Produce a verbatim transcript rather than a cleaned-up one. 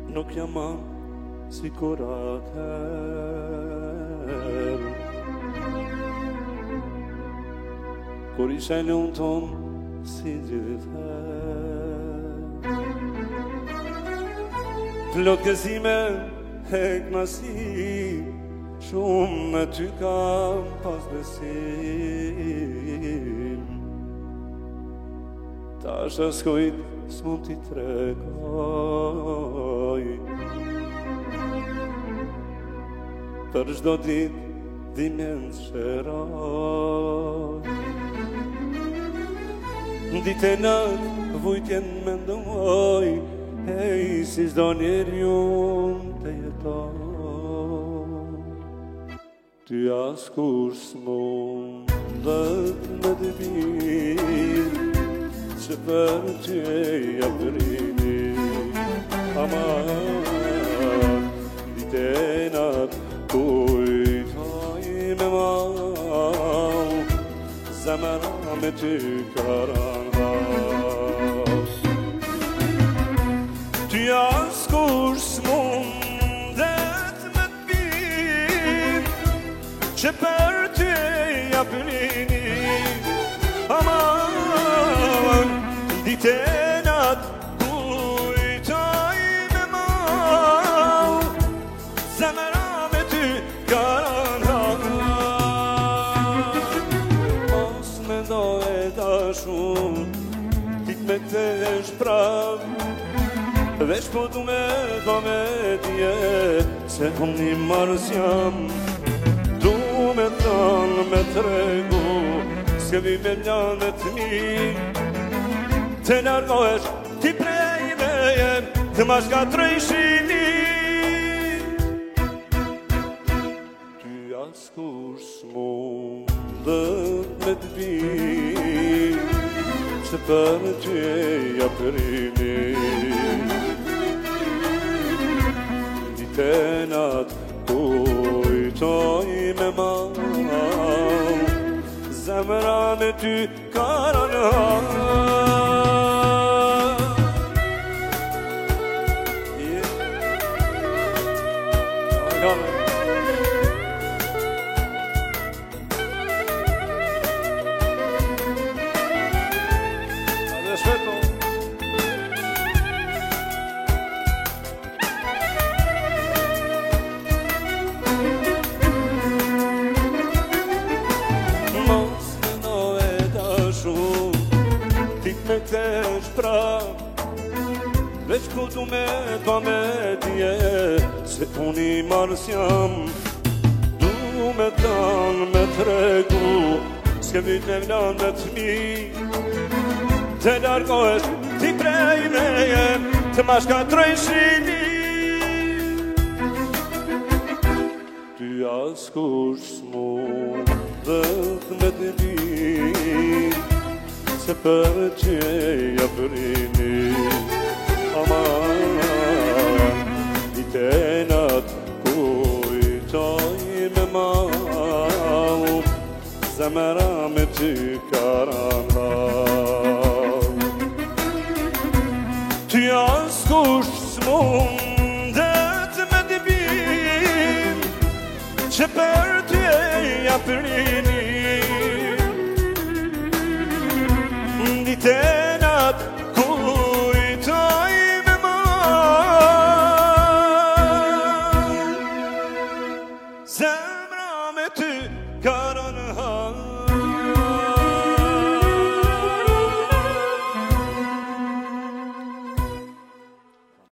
nuk jam man si kur atëher, kur ishe në unë tonë si gjithher. Plot gëzime e knasi, shumë me ty kam pas besim. Ta është skojt s'mund t'i tregoj, për çdo ditë dhimbjen shëroj. Ditë e natë vujtjen mendoj, hej si çdo njeri unë të jetoj. Ty askur s'mundet me dëbim, që për ty e japërini. Aman, ditë e natë kujtoj me mau, zemra me ty karanhas. Ty askur s'mundet me t'bim, që për ty e japërini. Aman, ditë e natë kujtoj me mau, zemra me ty karanhas. Mos mendoj e dashur, ti me t'vesh prav, veç po du me do me dje, se unë një marës jam. Du me thanë me tregu, se vi me mjanë të mi, të largohesh ti prej meje, të ma shkatroj shini. Ty askur s'mundet me t'bim, që për ty e japërini. Ditë e natë kujtoj me mau, zemra me ty karanhas. Yeah. Respeto. Me t'vesh prav, veç ku du me do me dje, se unë i marës jam. Du me tanë me tregu, s'ke vyt me vlan me t'mi, të largohesh ti prej meje, të ma shkatroj shini. Ty askur s'mundet me t'bim, se për ty e japërini. Aman, ditë e natë kujtoj me mau, zemra me ty karanhas. Ty askur s'mundet me dëbim, që për ty e japërini. Ditë e natë kujtoj me mau, zemra me ty karanhas.